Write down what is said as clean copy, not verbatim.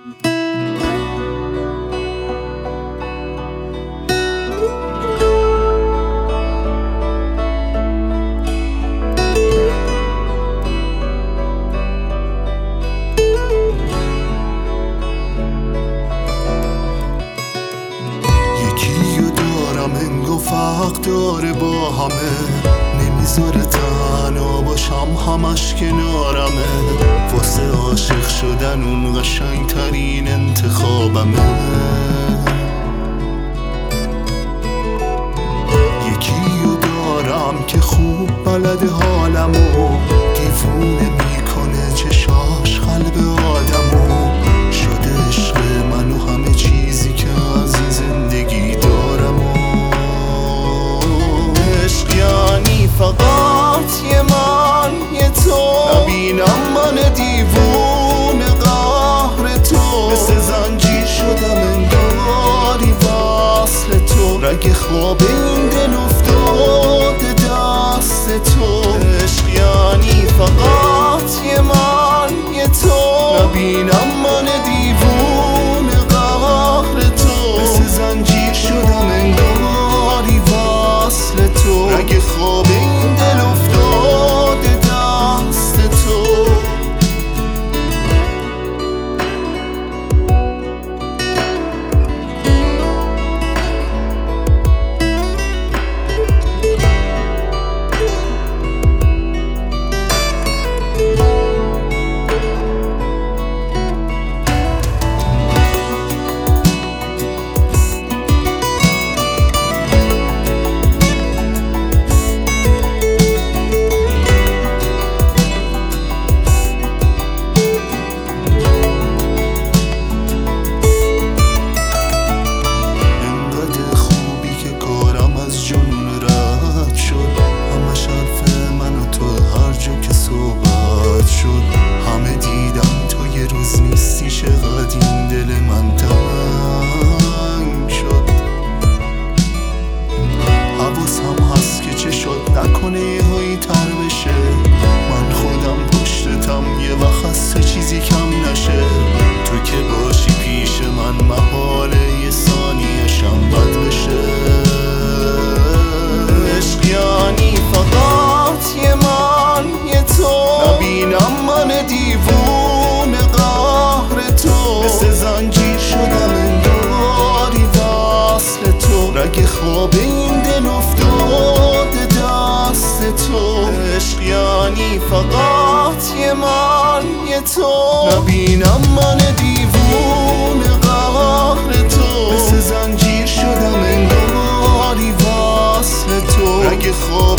فرق داره با همه، نمیذاره تنها باشم، همش کنارمه. واسه عاشق شدن اون قشنگ ترین انتخابمه. یکیو دارم که خوب بلده حالمو، دیوونه میکنه چشاش قلب آدمو. شده عشق من و همه چیزی که از این زندگی دارم. یعنی فقط یه من یه تو، نبینم من دیوونه قهر تو. مثل زنجیر شدم انگاری وصل تو، رگ خواب این دل افتاده دست تو. عشق یعنی فقط یه من یه تو، نبینم من دیوونه قهر تو. مثل زنجیر شدم انگاری وصل تو، رگ خواب این دل افتاده دست تو. همه دیدم تو یه روز نیستی، چقدر این دل من تنگ شد. حواسم هست که چه شد نکنه یه هایی تر بشه. من خودم پشتتم یه وقت هست چیزی کم نشه. تو که باشی پیش من محاله یه ثانیه‌شم بد بشه. عشق یعنی فقط یه من یه تو، نبینم من دیوونه قهر تو. مثل زنجیر شدم انگاری وصل تو، رگ خواب این دل افتاده دست تو. عشق یعنی فقط یه من یه تو، نبینم من دیوونه قهر تو. مثل زنجیر شدم انگاری وصل تو، رگ خواب